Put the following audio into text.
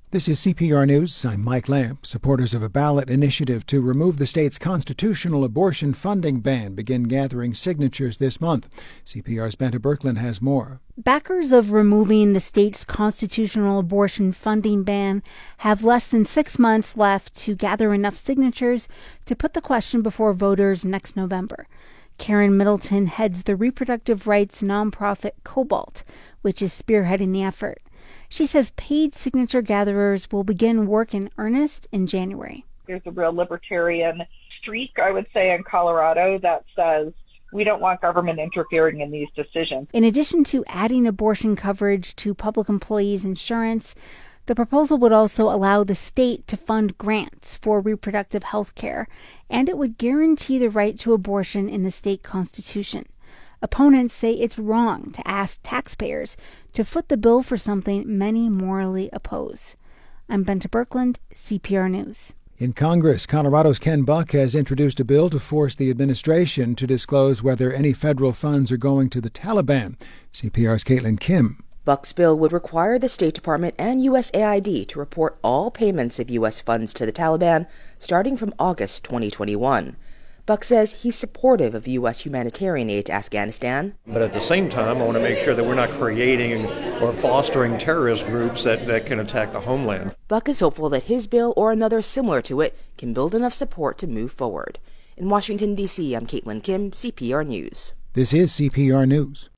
This is CPR News. I'm Mike Lamb. Supporters of a ballot initiative to remove the state's constitutional abortion funding ban begin gathering signatures this month. CPR's Benta Birkeland has more. Backers of removing the state's constitutional abortion funding ban have less than 6 months left to gather enough signatures to put the question before voters next November. Karen Middleton heads the reproductive rights nonprofit Cobalt, which is spearheading the effort. She says paid signature gatherers will begin work in earnest in January. There's a real libertarian streak, I would say, in Colorado that says we don't want government interfering in these decisions. In addition to adding abortion coverage to public employees' insurance, the proposal would also allow the state to fund grants for reproductive health care, and it would guarantee the right to abortion in the state constitution. Opponents say it's wrong to ask taxpayers to foot the bill for something many morally oppose. I'm Benta Birkeland, CPR News. In Congress, Colorado's Ken Buck has introduced a bill to force the administration to disclose whether any federal funds are going to the Taliban. CPR's Caitlin Kim. Buck's bill would require the State Department and USAID to report all payments of U.S. funds to the Taliban starting from August 2021. Buck says he's supportive of U.S. humanitarian aid to Afghanistan. But at the same time, I want to make sure that we're not creating or fostering terrorist groups that can attack the homeland. Buck is hopeful that his bill or another similar to it can build enough support to move forward. In Washington, D.C., I'm Caitlin Kim, CPR News. This is CPR News.